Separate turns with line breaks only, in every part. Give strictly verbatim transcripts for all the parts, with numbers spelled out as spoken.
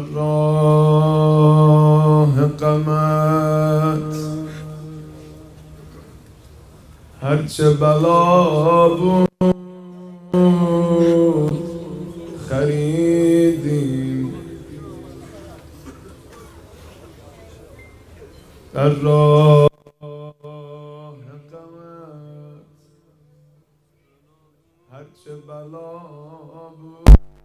راه غمت هرچه بلا بود خریدیم، در راه غمت هرچه بلا بود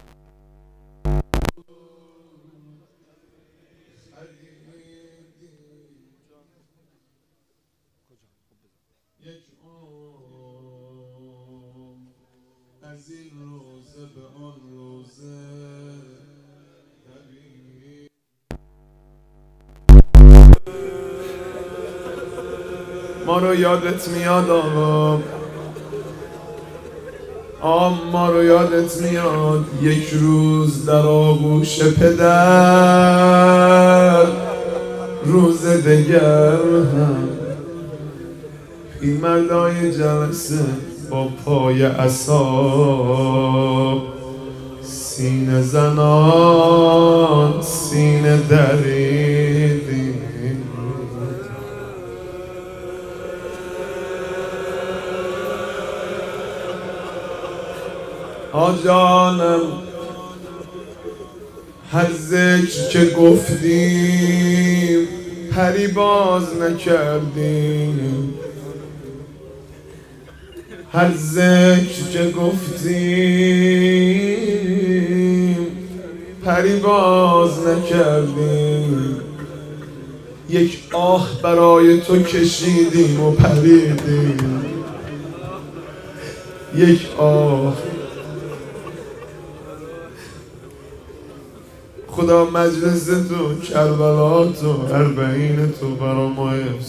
یک عمر از این روزه به آن روزه دوید. ما رو یادت میاد آقا، آم ما رو یادت میاد یک روز در آغوش پدر، روز دگر هم پیرمردای جلسه با پای عصا سینه زنان سینه دریدیم. آجانم هر ذکر که گفتیم پری باز نکردیم، هر ذکر که گفتیم پری باز نکردیم. یک آه برای تو کشیدیم و پریدیم، یک آه. خدا مجلس تو، کربلا تو، اربعین تو برا ما حفظ.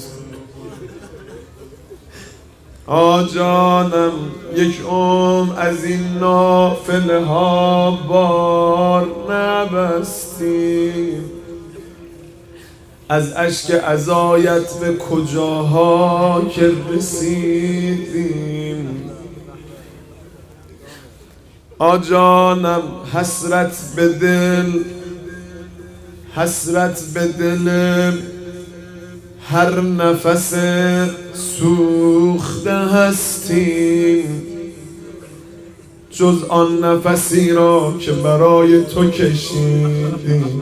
آجانم یک عمر از این نافله ها بار نبستیم، از اشک عزایت به کجاها که رسیدیم. آجانم حسرت به دل، حسرت به دل هر نفس سوخته هستیم، جز آن نفسی را که برای تو کشیدیم.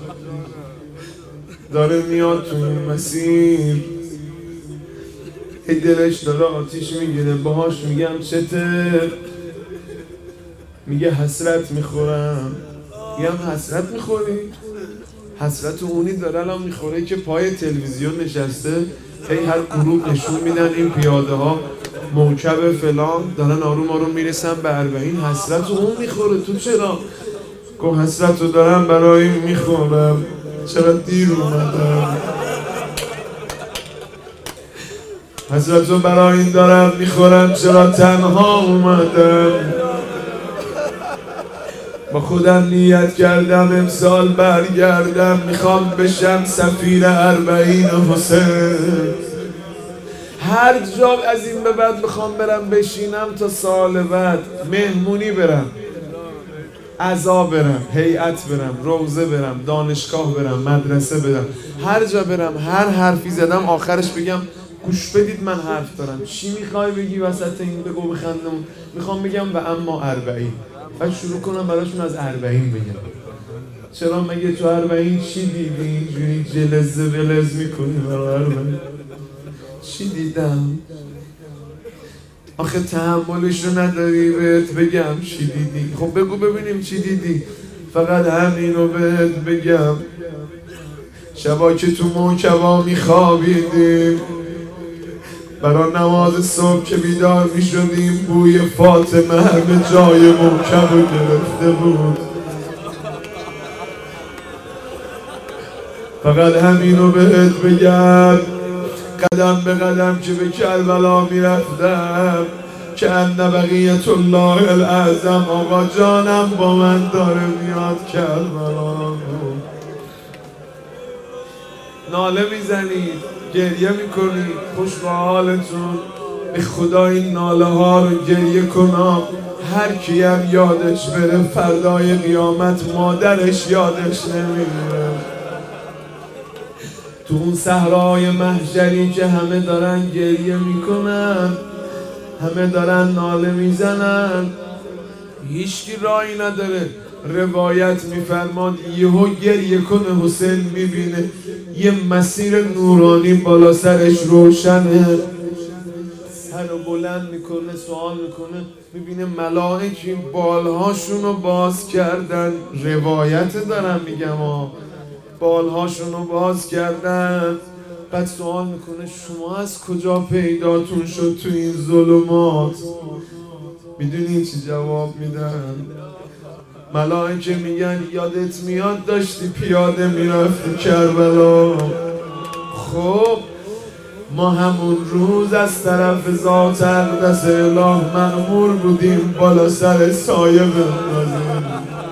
داره میاد تو این مسیر، ای دلش داره آتیش میگیره، باهاش میگم چته؟ میگه حسرت میخورم. میگم حسرت میخوری؟ حسرت اونی داره الان میخوره که پای تلویزیون نشسته، هی هر گروه نشون میدن این پیاده ها موکب فلان دارن آروم آروم میرسن به اربعین. حسرت اون میخوره، تو چرا؟ گفت حسرت رو دارم برای این میخورم، چرا دیر اومدم؟ حسرت رو برای این دارم میخورم، چرا تنها اومدم؟ با خودم نیت کردم امسال برگردم، میخوام بشم سفیر اربعین حسین. هر جا از این به بعد میخوام برم بشینم تا سال بعد، مهمونی برم، عزا برم، هیئت برم، روضه برم، دانشگاه برم، مدرسه برم، هر جا برم هر حرفی زدم آخرش بگم گوش بدید من حرف دارم، چی میخوای بگی وسط این بگو بخندم؟ میخوام بگم و اما اربعین، بعد شروع کنم براشون از اربعین بگم. چرا مگه تو اربعین چی دیدی؟ اینجوری جلز ولز میکنی برای اربعین؟ چی دیدم؟ آخه تحملش رو نداری بهت بگم چی دیدی؟ خب بگو ببینیم چی دیدی. فقط همین رو بهت بگم، شبا که تو موکبا میخوابیدیم، برای نماز صبح که بیدار میشدیم بوی فاطمه همه جای موکب رو گرفته بود. فقط همین رو بهت بگم، قدم به قدم که به کربلا میرفتم که ان بقیت الله الاعظم آقا جانم با من داره میاد کربلا. ناله میزنید، گریه میکنید، خوش به حالتون. به خدا این ناله ها رو گریه کنم، هر کیم یادش بره فردای قیامت مادرش یادش نمیره. تو اون صحرای محشری که همه دارن گریه میکنن، همه دارن ناله میزنن، هیچکی راهی نداره. روایت میفرماد یهو گریه کنه حسین میبینه یه مسیر نورانی بالا سرش روشنه، سر رو بلند میکنه سوال میکنه، میبینه ملائکی بالهاشون رو باز کردن. روایت دارم میگم ها، بالهاشون رو باز کردن. بعد سوال میکنه شما از کجا پیداتون شد تو این ظلمات؟ میدونی چی جواب میدن؟ ملائکه میگن یادت میاد داشتی پیاده میرفتی کربلا؟ خب ما همون روز از طرف ذات اقدس اله مأمور بودیم بالا سر سایه بندازیم.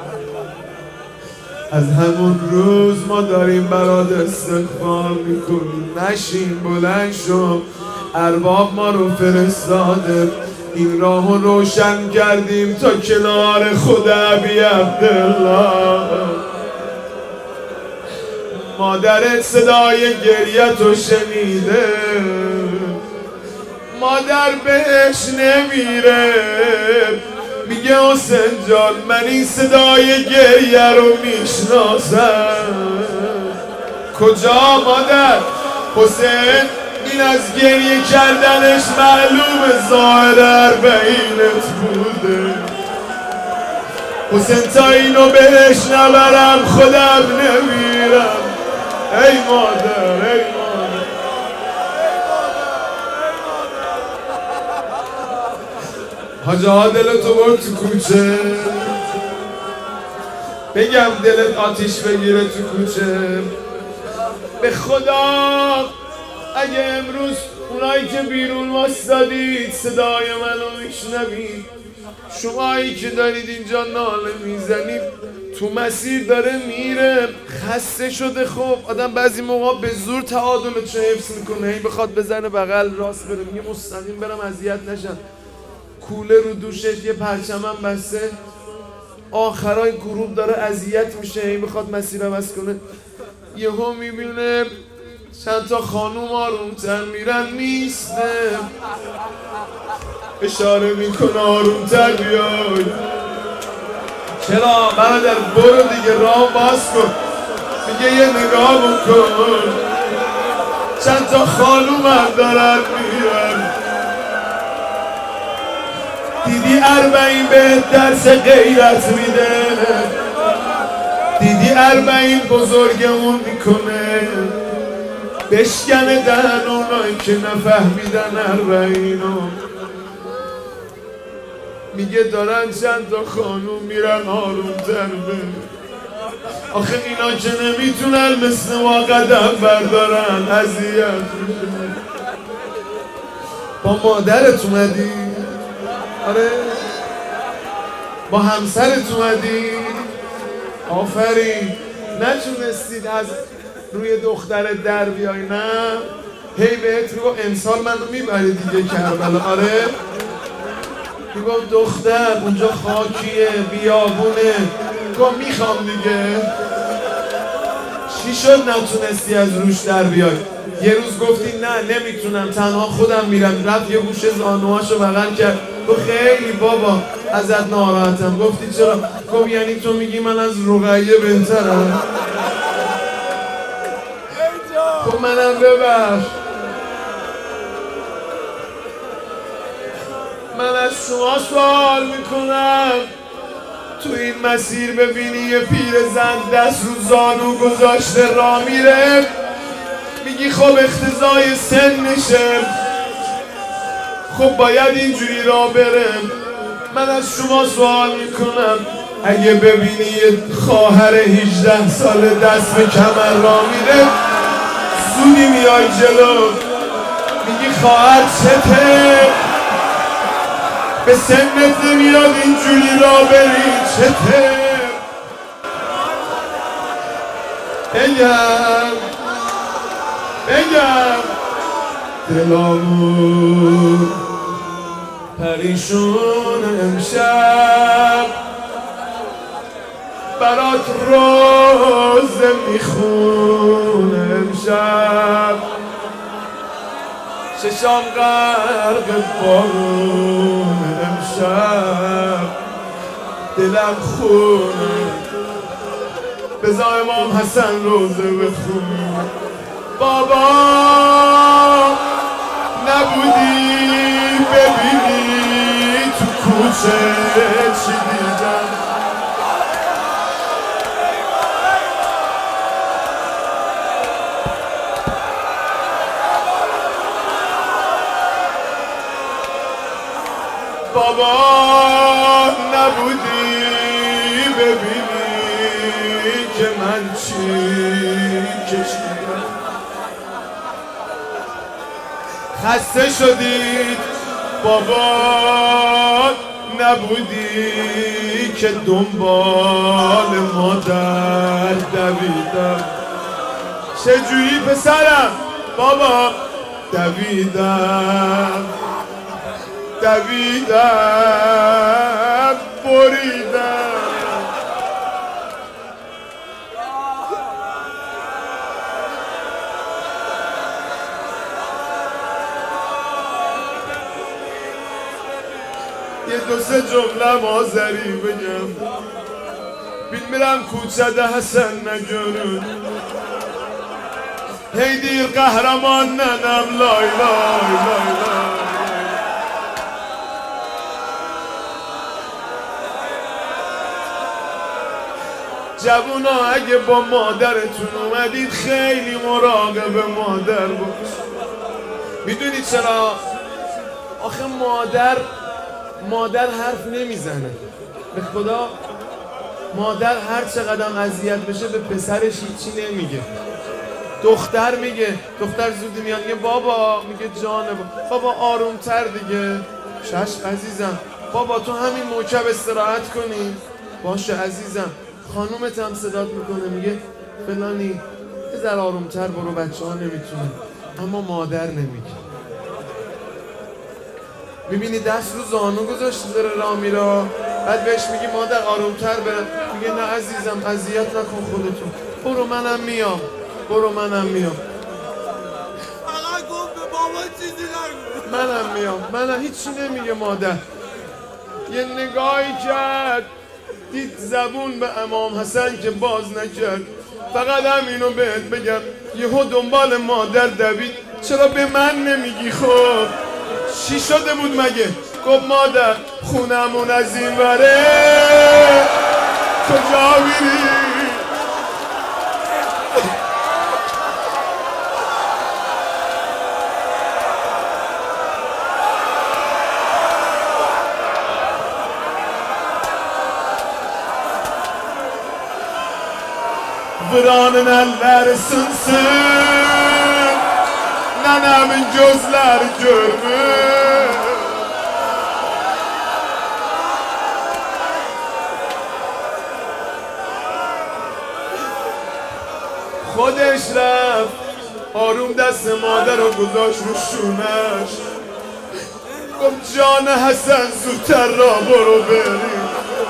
از همون روز ما داریم برات استغفار میکنیم. نشین بلند شو، ارباب ما رو فرستاده، این راهو روشن کردیم تا کنار خود ابی عبدالله. مادرت صدای گریه‌تو شنیده، مادر بهش نمیره، میگه حسین جان من این صدای گریه رو میشناسم. کجا مادر؟ حسین این از گریه کردنش معلوم ظاهر اربعینت بوده. حسین تا اینو بهش نبرم خودم نمیرم. ای مادر ای مادر حاجه ها دلتو برد تو کوچه، بگم دلت آتیش بگیره تو کوچه. به خدا اگه امروز اونایی که بیرون واسدادید صدای منو میشنوید، شمایی که دارید اینجا ناله میزنید، تو مسیر داره میره خسته شده. خب آدم بعضی موقع به زور تعادل چه حفظ میکنه، هی بخواد بزنه بغل راست بره، میگه مستقیم برم اذیت نشن. کوله رو دوشش یه پرچمم بسته، آخرای گروه داره اذیت میشه، هی بخواد مسیر عوض کنه. یهو میبینه چند تا خانوم آرومتر میرن میسته، اشاره میکنه آرومتر بیای. چرا برادر برو دیگه راه باز کن. میگه یه نگاه بکن، چند تا خانوم هم دارن میرن. دیدی اربعین به درس غیرت میده، دیدی اربعین بزرگمون میکنه، بشکنه دهن اونایی که نفهمیدن اربعینو. میگه دارن چند تا خانوم میرن آرومتر بره. آخه اینا که نمیتونن مثل ما قدم بردارن، اذیت میشه. با مادرت اومدی؟ آره. با همسرت اومدی؟ آفرین. نتونستید از روی دختر در بیای؟ نه هی بهت میگو امسال منو میبری دیگه کربلا. آره میگم دختر اونجا خاکیه بیابونه، گم میخوام دیگه. چی شد نتونستی از روش در بیای؟ یه روز گفتی نه نمیتونم تنها خودم میرم، رفت یه گوشه زانوهاشو بغل کرد، گفت خیلی بابا ازت ناراحتم. گفتی چرا؟ گفت یعنی تو میگی من از رقیه بهترم؟ خب منم ببخش. من از شما سوال میکنم، تو این مسیر ببینی یه پیرزن دست رو زانو گذاشته را میره، میگی خب اختزای سنشه، خب باید اینجوری را برم. من از شما سوال میکنم اگه ببینی یه خواهر هجده ساله دست به کمر را میره، زودی میای جلو میگی خواهر چته؟ به سنت نمیاد اینجوری را بری چته؟ بگم بگم دلامو پریشون امشب برات روزه میخونه امشب چشام غرق بارون امشب دلم خونه بذار امام حسن روزه بخونه بابا نبودی ببینی تو کوچه چی دیدم بابا نبودی ببینی که من چی کشیدم خسته شدید بابا نبودی که دنبال مادر دویدم چجوری پسرم بابا دویدم دویدم بریدم یه دو سه جمله مازری بگم بین میرم کوچه ده حسن نجرون هی دیر قهرمان ننم لای لای لای لای جوونا اگه با مادرتون اومدید خیلی مراقب مادر باش. میدونید چرا؟ آخه مادر مادر حرف نمیزنه به خدا. مادر هر چقدر اذیت بشه به پسرش هیچی نمیگه. دختر میگه، دختر زودی میاد میگه بابا، میگه جانه بابا آرومتر دیگه. چشم عزیزم، بابا تو همین موکب استراحت کنی. باشه عزیزم. خانومت هم صدات میکنه میگه فلانی یه ذره آرومتر برو، بچه ها نمیتونه. اما مادر نمیگه. میبینی دست رو زانو گذاشته داره راه میره، بعد بهش میگی مادر آرومتر برم، میگه نه عزیزم اذیت نکن خودتون، برو منم میام، برو منم میام.
فقط گفت به بابا چیزی نگو.
منم میام. منم هیچی نمیگه مادر. یه نگاهی کرد دید زبون به امام حسن که باز نکرد. فقط همینو بهت بگم یهو دنبال مادر دوید. چرا به من نمیگی؟ خب چی شده بود مگه؟ گفت مادر خونمون از این وره، کجا میری؟ Vıranın ellerisinsin, nenemin gözleri görmüş. خودش رفت آروم دست مادر رو گذاشت رو شونش. گفت جان حسن زودتر را برو بریم.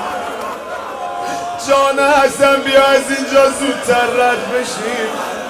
جان حسن بیا از اینجا زودتر رد بشیم.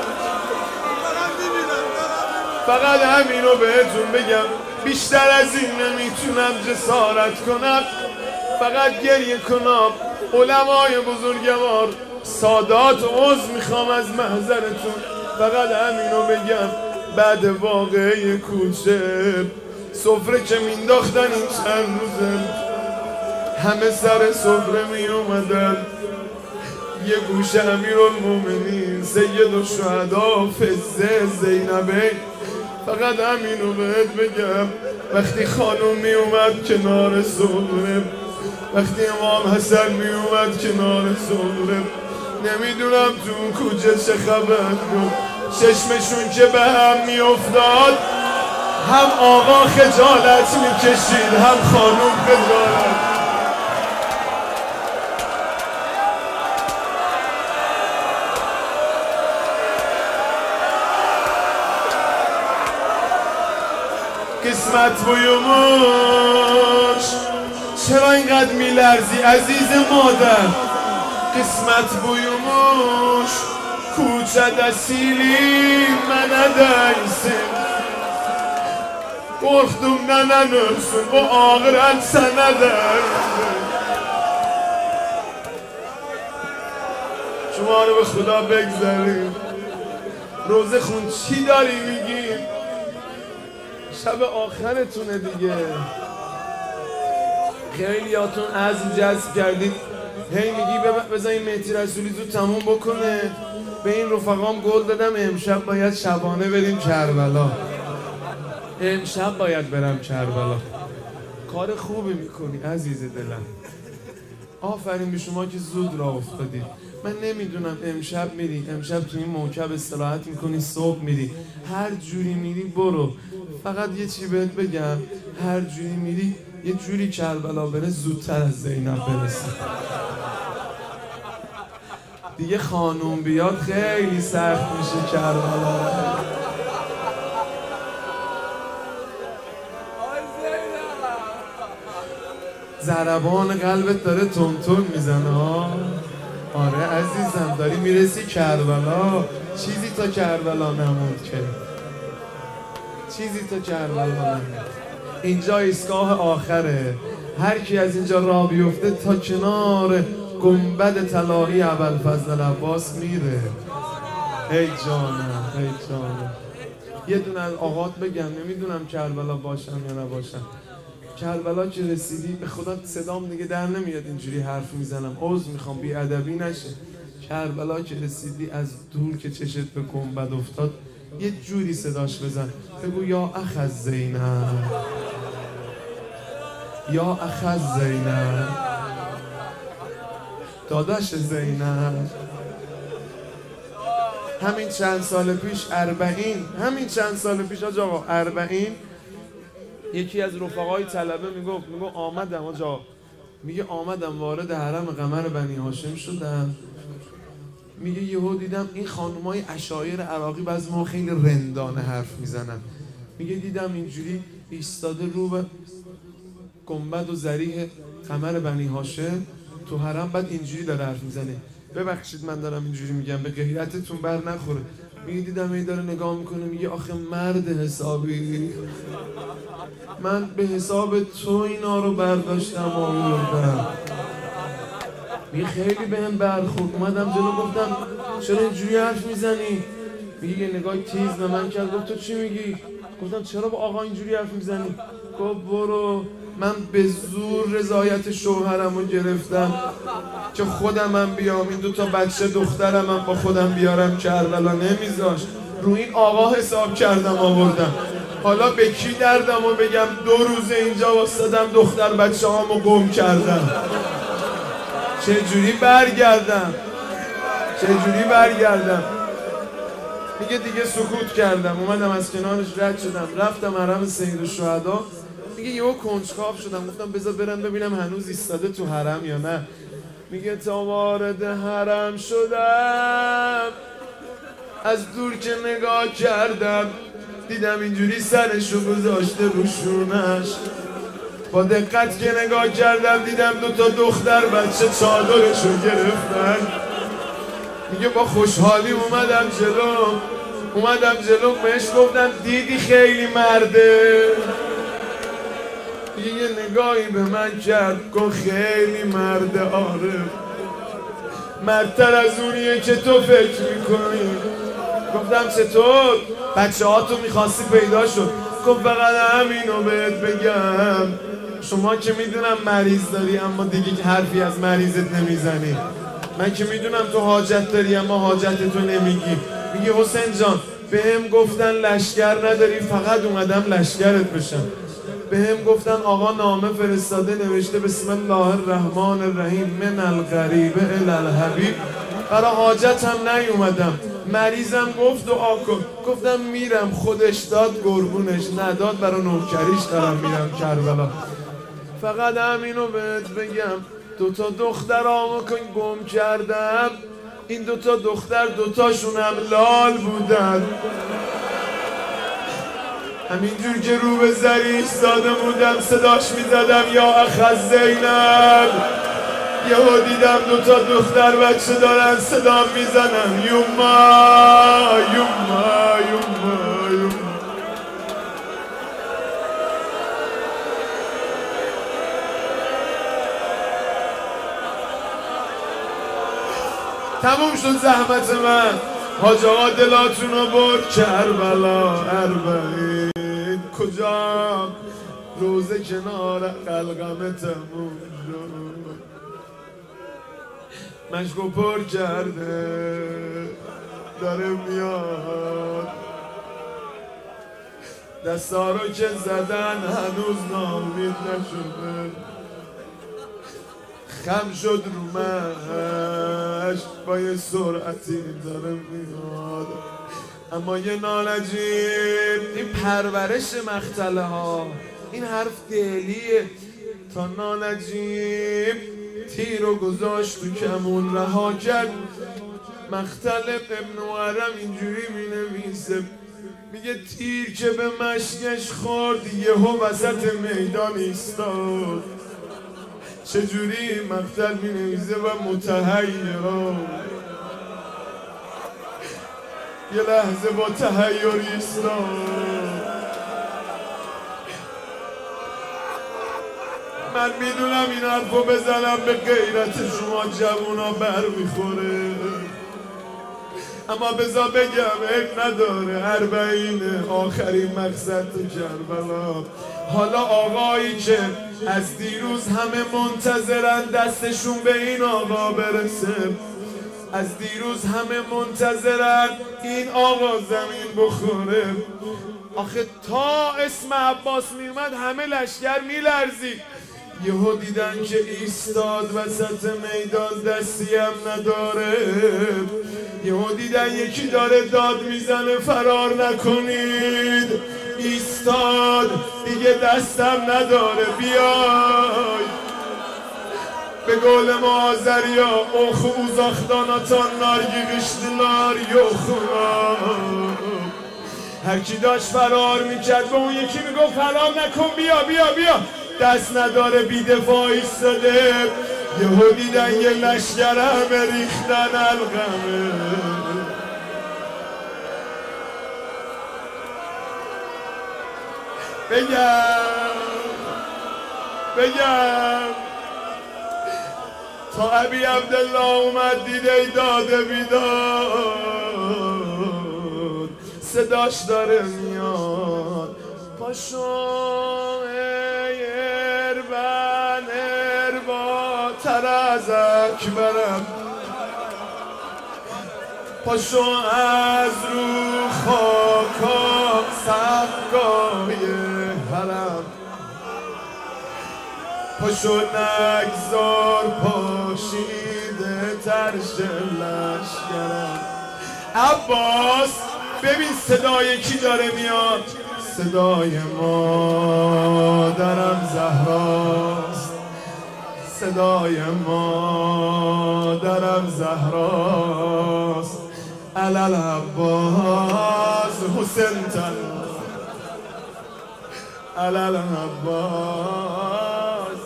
فقط همینو بهتون بگم، بیشتر از این نمیتونم جسارت کنم. فقط گریه کنم. علمای بزرگوار سادات عذر میخوام از محضرتون. فقط همینو بگم، بعد واقعه کوچه سفره که مینداختن این چند روزه، همه سر سفره می اومدن. یه گوشه امیرالمومنین سید الشهدا فزه زینبه. فقط همینو بهت بگم، وقتی خانوم می اومد کنار سفره، وقتی امام حسن می اومد کنار سفره، نمیدونم تو اون کوچه چه خبر بود. چشمشون که به هم می افتاد، هم آقا خجالت می کشید، هم خانوم خجالت. قسمت بویموش چرا اینقدر میلرزی عزیز مادر؟ قسمت بویموش کوچه دسیلی من دیسیم korktum nenen ölsün bu ağıran sana derdi. شما رو به خدا بگذاریم. روزه خون چی داری میگی؟ شب آخرتونه دیگه. خیلیاتون عزم جذب کردید هی میگی بذار این مهدی رسولی زود تموم بکنه. به این رفقام قول دادم امشب باید شبانه بریم کربلا. امشب باید برم کربلا. کار خوبی میکنی عزیز دلم. آفرین به شما که زود راه افتادید. من نمیدونم امشب میری، امشب تو این موکب استراحت میکنی، صبح میری، هر جوری میری برو. فقط یه چی بهت بگم، هر جوری میری یه جوری کربلا بره زودتر از زینب برسه. دیگه خانوم بیاد خیلی سخت میشه کربلا. ضربان قلبت داره تون تون میزنه ها. آره عزیزم داری میرسی کربلا. چیزی تا کربلا نموند که، چیزی تا کربلا نموند. اینجا ایستگاه آخره. هر کی از اینجا راه بیفته تا کنار گنبد طلایی ابوالفضل عباس میره. ای جانم ای جانم. یه دونه از آقات بگم، نمیدونم کربلا باشم یا نباشم. کربلا که رسیدی به خدا صدام دیگه در نمیاد اینجوری حرف میزنم، عذر میخوام بی ادبی نشه. کربلا که رسیدی از دور که چشت به گنبد افتاد یه جوری صداش بزن، بگو یا اخ از زینب، یا اخ از زینب، داداش زینب. همین چند سال پیش اربعین، همین چند سال پیش آقا اربعین، یکی از رفقای طلبه میگفت میگو آمدم آجا، میگه آمدم وارد حرم قمر بنی هاشم شدم، میگه یهو دیدم این خانومای عشایر عراقی بعضی ما خیلی رندانه حرف میزنن، میگه دیدم اینجوری ایستاده رو به گنبد و ذریح قمر بنی هاشم تو حرم، بعد اینجوری داره حرف میزنه. ببخشید من دارم اینجوری میگم به غیرتتون بر نخوره. میگه دیدم این داره نگاه میکنه، میگه آخه مرد حسابی، من به حساب تو اینا رو برداشتم آوردم. میگه خیلی بهم برخورد، اومدم جلو گفتم چرا اینجوری حرف میزنی؟ میگه یه نگاه تیز به من کرد، گفت تو چی میگی؟ گفتم چرا با آقا اینجوری حرف میزنی؟ گفت برو، من به زور رضایت شوهرم رو گرفتم که خودمم بیام این دو تا بچه دخترم هم با خودم بیارم کربلا، نمیذاش، رو این آقا حساب کردم آوردم. حالا به کی دردم و بگم دو روزه اینجا واسدم دختر بچه هامو گم کردم، چجوری برگردم؟ چجوری برگردم؟ میگه دیگه سکوت کردم، اومدم از کنارش رد شدم، رفتم حرم سیدالشهدا. میگه یهو کنجکاو شدم، گفتم بذار برم ببینم هنوز ایستاده تو حرم یا نه. میگه تا وارد حرم شدم از دور که نگاه کردم دیدم اینجوری سرشو گذاشته رو شونش، با دقت که نگاه کردم دیدم دوتا دختر بچه چادرشو گرفتن. میگه با خوشحالی اومدم جلو، اومدم جلو بهش گفتم دیدی خیلی مرده؟ یه نگاهی به من کرد گفت خیلی مرده. آره مردتر از اونیه که تو فکر میکنی. گفتم چطور؟ بچه ها تو میخواستی پیدا شد؟ گفت فقط همینو بهت بگم، شما که میدونم مریض داری اما دیگه حرفی از مریضت نمیزنی، من که میدونم تو حاجت داری اما حاجت تو نمیگی. میگه حسین جان بهم گفتن لشکر نداری، فقط اومدم لشکرت بشم. بهم گفتن آقا نامه فرستاده نوشته بسم الله الرحمن الرحیم من الغریب الی الحبیب، برای حاجتم نیومدم. مریضم گفت دعا کن، گفتم میرم، خودش داد قربونش، نداد برای نوکریش دارم میرم کربلا. فقط همینو بهت بگم دوتا دخترامو که گم کردم، این دوتا دختر دوتاشون هم لال بودن. همینجور که رو به زری ایستاده بودم صداش میزدم یا اخ زینب، یهو دیدم دوتا دختر بچه دارن صدا میزنن یوما یوما یوما یوما. تموم شد زحمت من. حاج آقا دلاتونو برد کربلا اربعین، کجا روزه کنار قلقمه تموم شد، مشکو پر کرده داره میاد، دستا رو که زدن هنوز نامید نشده، خم شد رو مش با یه سرعتی داره میاد. اما یه نالجیم این پرورش مختله ها، این حرف دلیه. تا نالجیم تیر رو گذاشت تو کمون رها کرد. مختل ابن محرم اینجوری می نویسه، میگه تیر که به مشکش خورد یهو وسط میدان ایستاد. چجوری مقتل می نویزه و متحیرا، یه لحظه با تحیر ایستاد. من میدونم این حرفو بزنم به غیرت شما جوونا بر میخوره، اما بذار بگم عیب نداره، اربعین آخرین مقصد تو کربلا. حالا آقایی که از دیروز همه منتظرن دستشون به این آقا برسه، از دیروز همه منتظرن این آقا زمین بخوره. آخه تا اسم عباس میومد همه لشکر میلرزید، یهو دیدن که ایستاد وسط میدان دستی هم نداره، یهو دیدن یکی داره داد میزنه فرار نکنید، ایستاد دیگه دستم نداره بیای. به قول ما آذریا اوخ اوزاخداناتان نارگی قشتلار یوخونا. هر کی داشت فرار میکرد به اون یکی میگفت فرار نکن بیا بیا بیا، دست نداره بیدفاع ایستاده. یهو دیدن یه لشکر همه ریختن القمه. بگم بگم تا ابی عبدالله اومد دیده داده بیداد، صداش داره میاد پاشو ای اربن اربا تر از اکبرم، پاشو از رو خاکا صفگاه حرم، پاشو نگذار پاشیده ترش لشکرم. عباس ببین صدای کی داره میاد، صدای مادرم زهراست، صدای مادرم زهراست. علل عباس حسین تن علل عباس،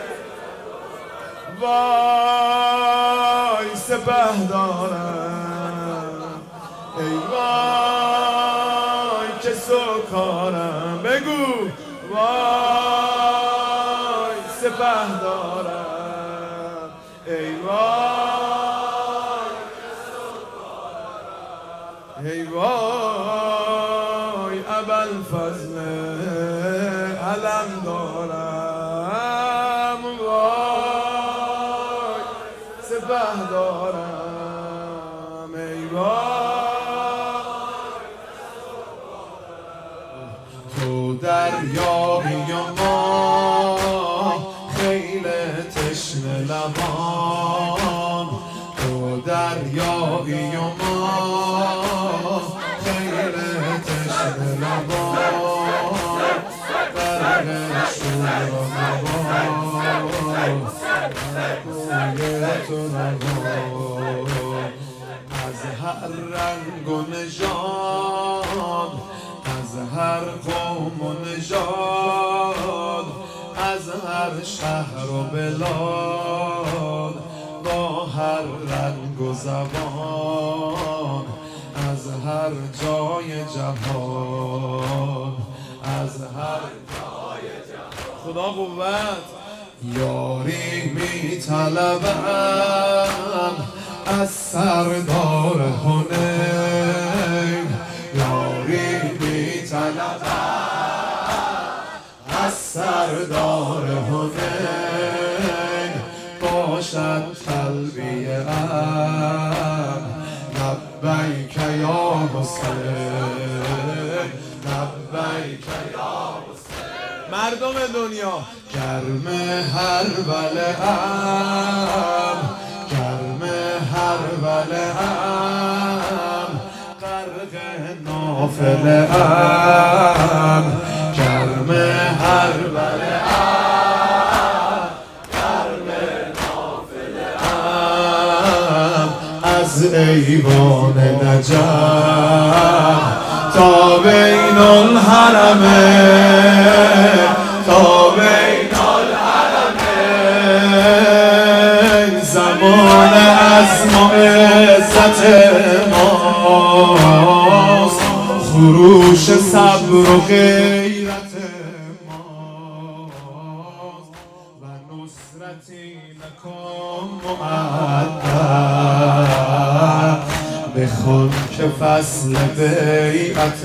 وای سپه دارم ای وای که سکارم، بگو وای سپه دارم ای وای ای وای ابوالفضل علم دارم، وای سپه دارم ای وای. تو دریایی و ما خیل تشنه لبان، تو دریایی و ما خیل تشنه لبان، برق شور و نبان تو نبان. از هر رنگ و نژاد، از هر قوم و نژاد، از هر شهر و بلاد، با هر رنگ و زبان، از هر جای جهان، از هر جای جهان. خدا قوت. یاری می طلبم از سردار حنین، یاری می طلبم از سردار حنین، باشد تلبیه ام لبیک یا حسین، لبیک یا حسین. مردم دنیا گرم هر بله ام، گرم هر بله ام، غرق نافله ام، گرم هر بله ام، گرم نافله ام، از ایوان نجف تا بین الحرمین، تا بین الحرمین، زمان عزم و عزت ماست، خروش صبر و غیرت ماست، و نصرتی لکم معدد، بخوان که فصل بیعت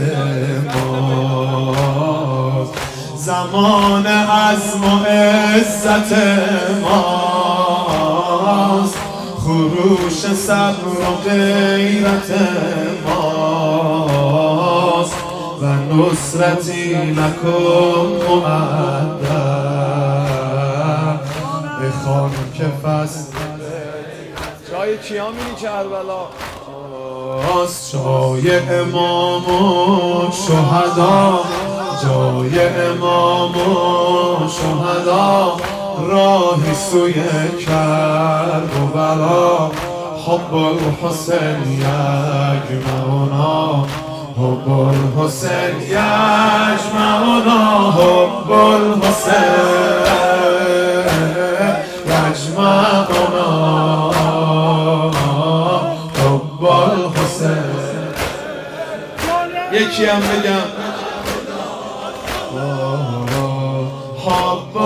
ماست، زمان عزم و عزت ماست، خروش صبر و غیرت ماست، و نصرتی لکم معدد، بخوان که فصل. جای کیا میری کربلا؟ جای امام و شهدا، جای امام و شهدا، راهی سوی کربلا، حب الحسین یجمعنا، حب الحسین یجمعنا، حب الحسین یجمعنا، حب الحسین. یکی هم بگم حب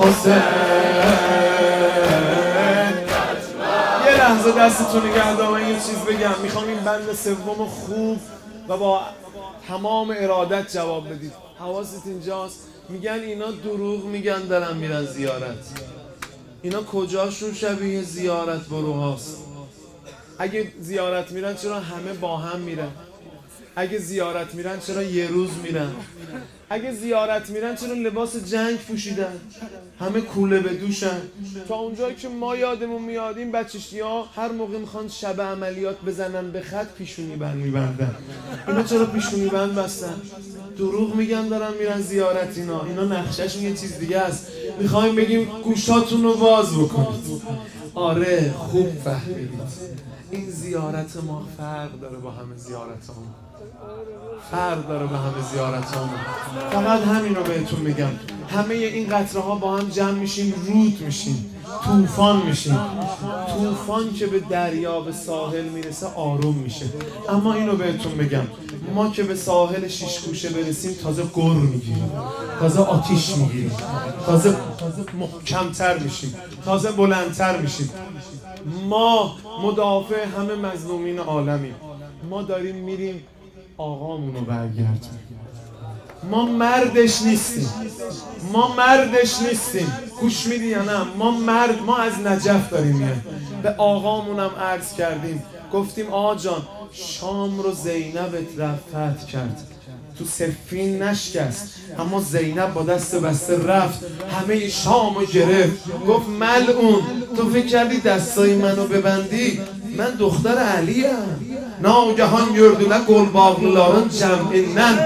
الحسین. یه لحظه دستتون نگه دار، من یه چیز بگم. میخوام این بند سوم خوب و با تمام ارادت جواب بدید. حواست اینجاست. میگن اینا دروغ میگن دارن میرن زیارت. اینا کجاشون شبیه زیارت بروهاست؟ اگه زیارت میرن چرا همه با هم میرن؟ اگه زیارت میرن چرا یه روز میرن؟ اگه زیارت میرن چرا لباس جنگ پوشیدن؟ همه کوله به دوشن. تا اونجایی که ما یادمون میاد این بچه‌ها هر موقع میخوان شب عملیات بزنن به خط پیشونی بند میبندن. اینا چرا پیشونی بند بستن؟ دروغ میگن دارن میرن زیارت. اینا اینا نقشه‌شون یه چیز دیگه است. میخوایم بگیم گوشاتون رو باز بکنید. آره خوب فهمیدید. این زیارت ما فرق داره با همه زیارتامون. فرق داره با همه زیارتامون. فقط همین رو بهتون میگم. همه این قطره ها با هم جمع میشیم، رود میشیم، طوفان میشیم. طوفان که به دریا به ساحل میرسه آروم میشه. اما اینو بهتون بگم، ما که به ساحل شیش گوشه برسیم تازه گر میگیریم، تازه آتیش میگیریم، تازه محکمتر میشیم، تازه بلندتر میشیم. ما مدافع همه مظلومین عالمیم. ما داریم میریم آقامونو برگردیم. ما مردش نیستیم. ما مردش نیستیم. گوش میدی یا نه؟ ما مرد، ما از نجف داریم میایم. به آقامونم عرض کردیم، گفتیم آقا جان شام رو زینبت رفت فتح کرد، تو سفین نشکست، اما زینب با دست بسته رفت همه شام رو گرفت. گفت ملعون، تو فکر کردی دستای منو ببندی؟ من دختر علیم. ناگهان gördüler gol bağlıların cem'inden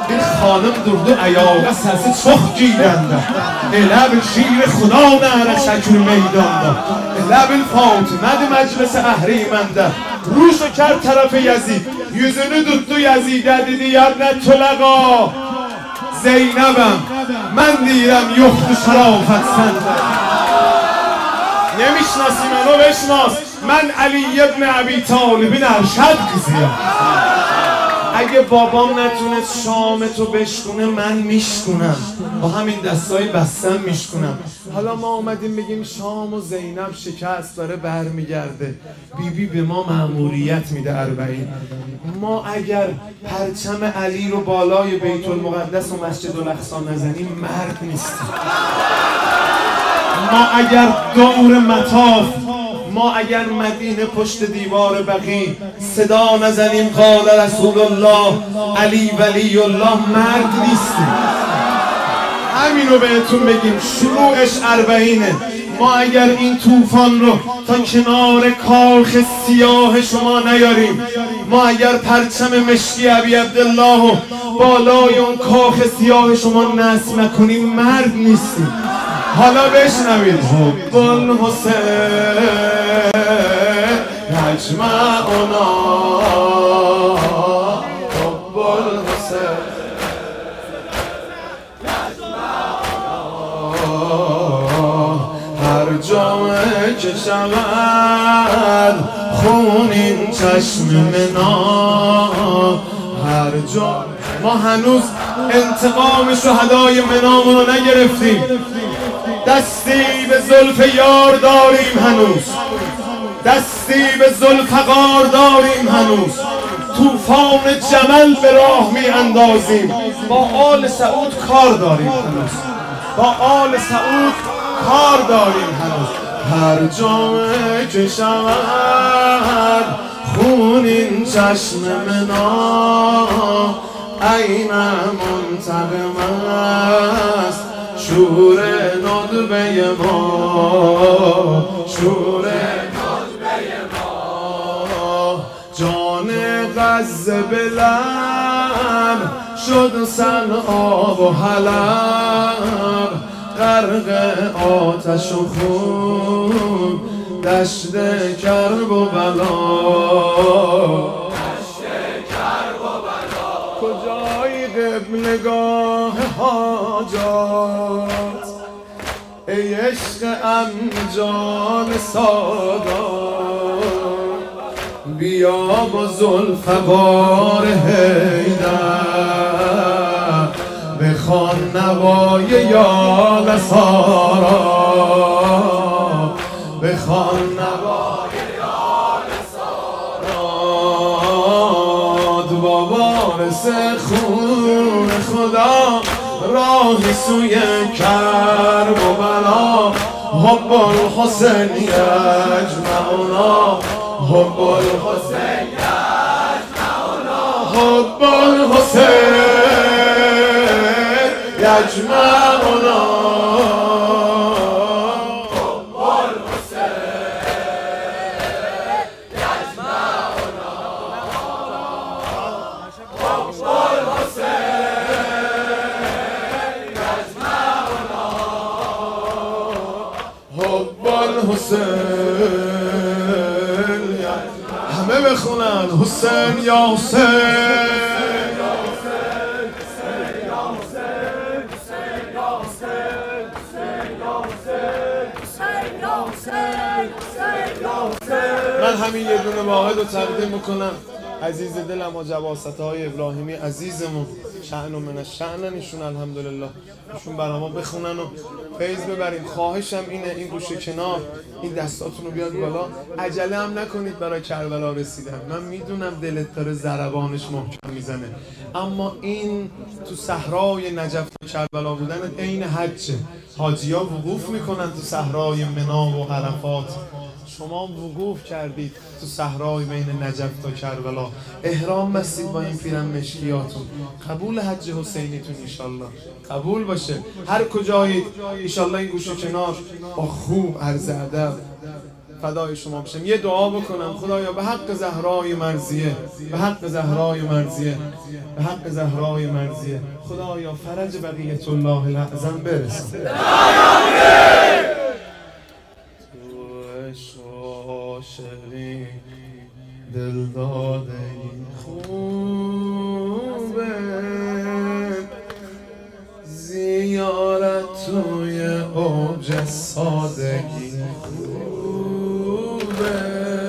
این خانم درد و ایاغه سرسی چخ گیرنده لب شیر خدا نهر شکر میدانده لب فاطمه مجلس اهریمنده روشو کرد طرف یزید yüzünü tuttu Yazid'e dedi yarnet tulaqa Zeynəbəm mən deyirəm yoxdur şərafət səndə نمیشناسی منو بشناس من علی ابن ابی طالبین ارشد قضیه اگه بابام نتونست شام تو بشکونه من میشکونم با همین دستای بستم میشکونم حالا ما اومدیم بگیم شام و زینب شکست داره برمیگرده بیبی به ما مأموریت میده اربعین ما اگر پرچم علی رو بالای بیت المقدس و مسجد الاقصی نزنیم مرد نیستیم ما اگر دور مطاف ما اگر مدینه پشت دیوار بقی صدا نزنیم قال رسول الله علی ولی الله مرد نیستیم همینو بهتون بگیم شروعش اربعینه ما اگر این طوفان رو تا کنار کاخ سیاه شما نیاریم ما اگر پرچم مشکی ابی عبدالله و بالای اون کاخ سیاه شما نصب نکنیم مرد نیستیم حالا بشنوید حب الحسین یجمعنا حب الحسین هر جامعه که شود خون این چشم منا هر جا ما هنوز انتقام شهدای منامون رو نگرفتیم دستی به زلف یار داریم هنوز دستی به ذوالفقار داریم هنوز طوفان جمل به راه می اندازیم با آل سعود کار داریم هنوز با آل سعود کار داریم هنوز هر جامعه که شود خون این چشم منا عین منتقم است شور ندبه ما شور ندبه ما جان غزه به لب شد صنعا و حلب غرق آتش و خون دشت کرب و بلا کجای قبلگاه حاجات ای عشق امجاد سادات بیا با ذوالفقار حیدر بخوان نوای یال سارا بخوان نوای یال سارا دو وارث خون خدا راه سوی کرب و بلا حب الحسین یجمعنا حب الحسین یجمعنا حب الحسین یجمعنا حسین همه بخونن حسین یا حسین من همین یه دونه واحد رو تقدیم میکنم عزیز دلم و جواست های ابراهیمی عزیزمون شأن و من شأن ایشون الحمدلله ایشون برای ما بخونن و فیض ببریم خواهشم اینه این گوشه کنار این دستاتون رو بیاد بالا عجله هم نکنید برای کربلا رسیدن من میدونم دلت داره ضربانش محکم میزنه اما این تو صحرای نجف و کربلا بودن عین حجه حاجیا وقوف میکنن تو صحرای منا و عرفات شما وقوف کردید تو صحرای بین نجف تا کربلا احرام بستید با این پیرن مشکیاتون قبول حج حسینیتون ایشالله قبول باشه هر کجایید ایشالله این گوشه کنار با خوب عرض ادب فدای شما بشم. یه دعا بکنم خدایا به حق زهرای مرضیه، به حق زهرای مرضیه، به حق زهرای مرضیه، خدایا فرج بقیت الله الاعظم برسان. تو عشق عاشقی دل دادگی خوبه، زیارت توی اوج سادگی خوبه،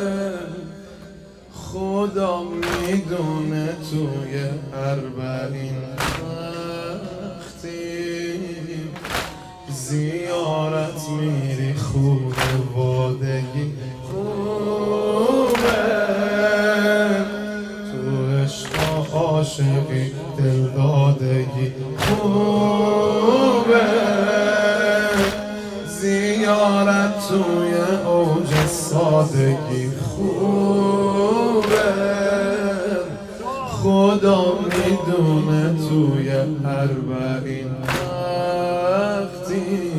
خدا میدونه توی اربعین وقتی زیارت میری خونوادگی خوبه، تو عشق عاشقی دل دادگی خوبه، زیارت توی اوج سادگی خوبه، خدا میدونه توی اربعین وقتی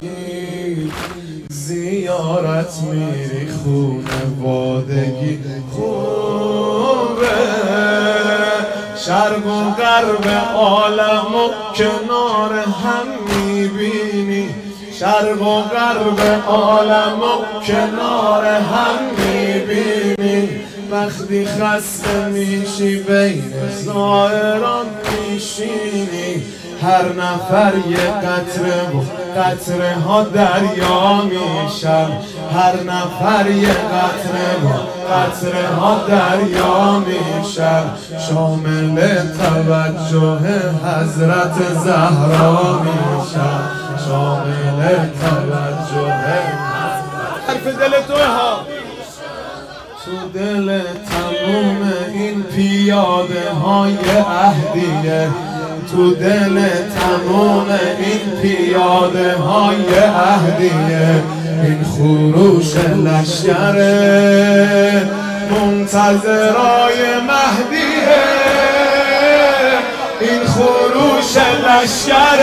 زیارت میری خونوادگی خوبه، شرق و غرب عالم و کنار هم میبینی، شرق و غرب عالم و کنار هم میبینی، وقتی خسته میشی بین زائران میشینی، هر نفر یه قطره و قطره ها دریا میشن، هر نفر یه قطره و قطره ها دریا میشن، شامل توجه حضرت زهرا میشن، شامل توجه حرف دل توی ها، تو دل تموم این پیاده های اهدیه، تو دل تموم این پیاده های اهدیه، این خروش لشکر منتظرای مهدیه، این خروش لشکر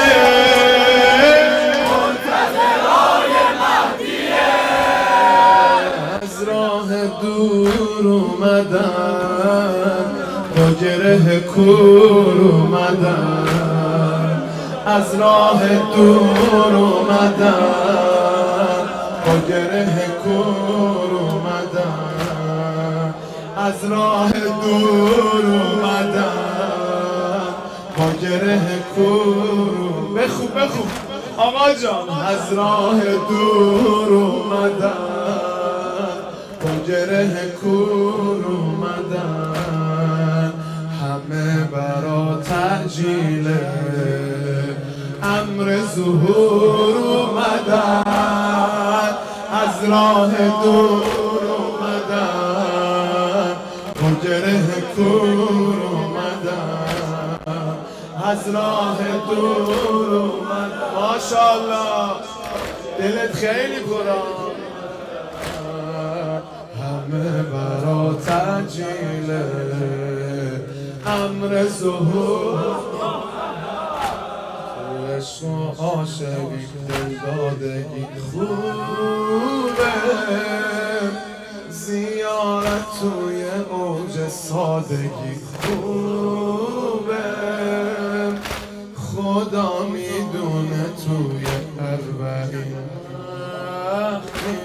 منتظرای مهدیه، از راه دور اومدن با گره کور اومدن، از راه دور اومدن با گره کور اومدن، از راه دور اومدن با گره کور. بخو بخو آقا جان، از راه دور اومدن با گره کور اومدن، همه برا تعجیله امر ظهور اومدن، از راه دور اومدن با گره کور اومدن، از راه دور اومدن. ماشاءالله دلت خیلی پران، همه برا تعجیله امر ظهور، تو عشق و عاشقی دل دادگی خوبه، زیارت توی اوج سادگی خوبه، خدا میدونه توی اربعین وقتی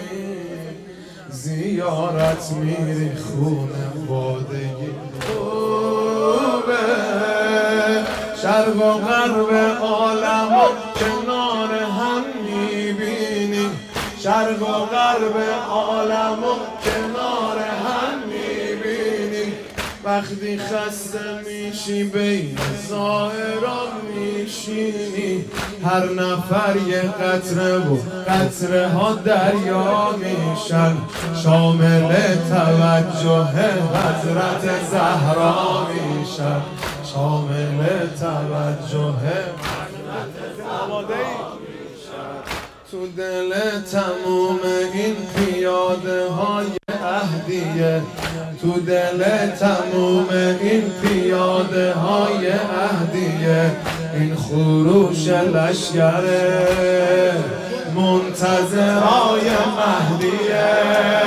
زیارت میری خونوادگی خوبه، شرق و غرب عالم و کنار هم میبینی، شرق و غرب عالم و کنار هم میبینی، وقتی خسته میشی بین زائران میشینی، هر نفر یه قطره و قطره ها دریا میشن، شامل توجه حضرت زهرا میشن، شامل توجه آماده ای تو دل تموم این پیاده های اهدیه، تو دل تموم این پیاده های اهدیه، این خروش لشکر منتظرای مهدیه،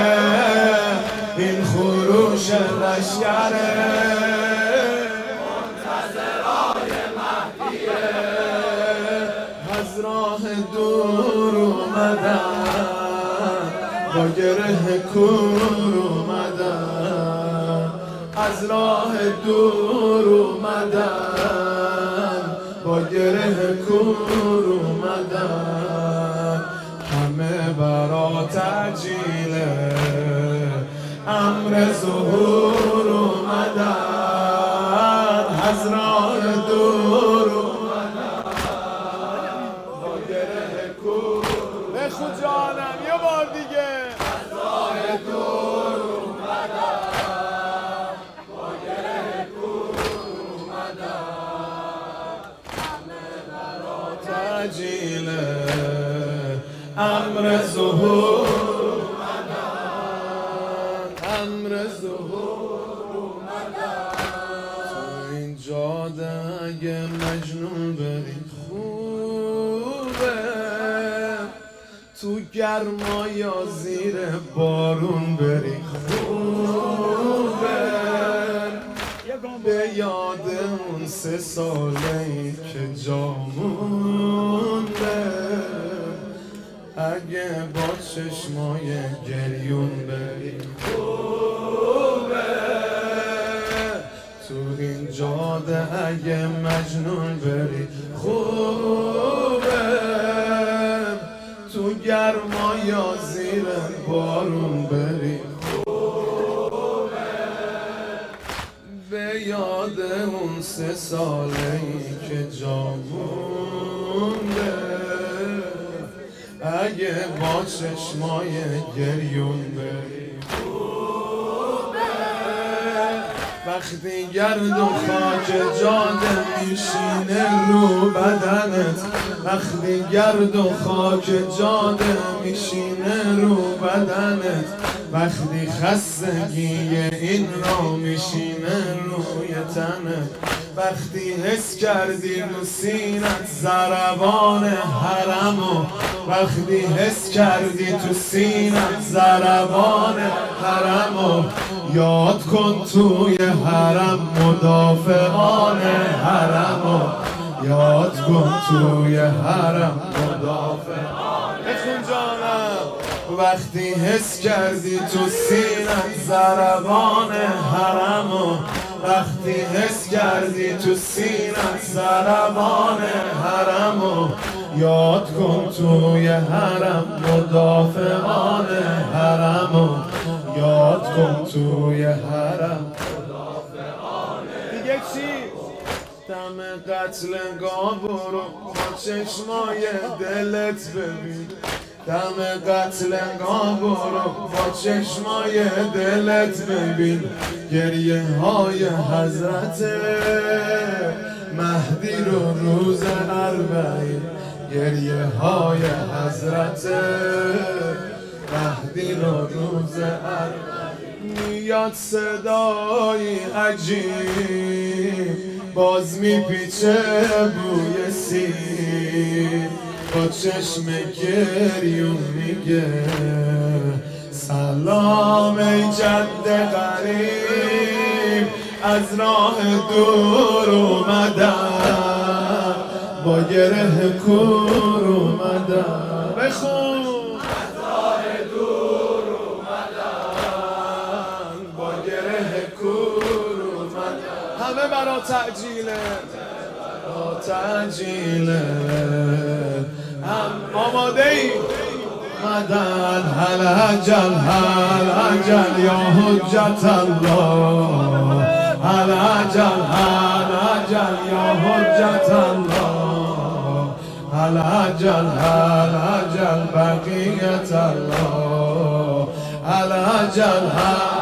اومدن با گره کور اومدن از راه دور اومدن با گره کور اومدن همه برا تعجیله امر ظهور اومدن از راه دور اومدن با گره کور بخو جانم یه بار دیگه از راه دور اومدن با گره کور اومدن همه برا تعجیله امر ظهور امر ظهور اومدن تو این جاده اگه مجنون بری خوبه تو گرما یا زیر بارون بری خوبه به یاد اون سه ساله ای که جا مونده اگه با چشمای گریون بری خوبه تو این جاده اگه مجنون بری خوبه تو گرما یا زیر بارون بری خوبه به یاد اون سه ساله ای که جا مونده اگه با چشمای گریون بری خوبه وقتی گرد و خاک جاده میشینه رو بدنت وقتی گرد و خاک جاده میشینه رو بدنت وقتی خستگی این را میشینه روی تنت وقتی حس کردی رو سینت ضربان حرمو وقتی حس کردی تو سینت ضربان حرمو یاد کن توی حرم مدافعان حرمو یاد کن توی حرم مدافعان بخون جانم وقتی حس کردی تو سینت ضربان حرمو وقتی حس کردی تو سینت ضربان حرمو یاد کن توی حرم مدافعان حرمو یاد کن توی حرم مدافعان دیگه چی؟ دم قتلگاه برو با چشمای دلت ببین دم قتلگاه برو با چشمای دلت ببین گریه های حضرت مهدی رو روز اربعین گریه های حضرت مهدی رو روز اربعین میاد صدای عجیب باز میپیچه بوی سیر با چشم گریون میگه سلام ای جد غریب از راه دور اومدم با گره کور اومدم بخون از راه دور اومدم با گره کور اومدم همه برا تعجیله برا تعجیله هم آماده ای مدن هل اجل هل اجل یا حجت الله هل اجل هل اجل یا حجت الله هل اجل هل اجل بقیت الله هل اجل هل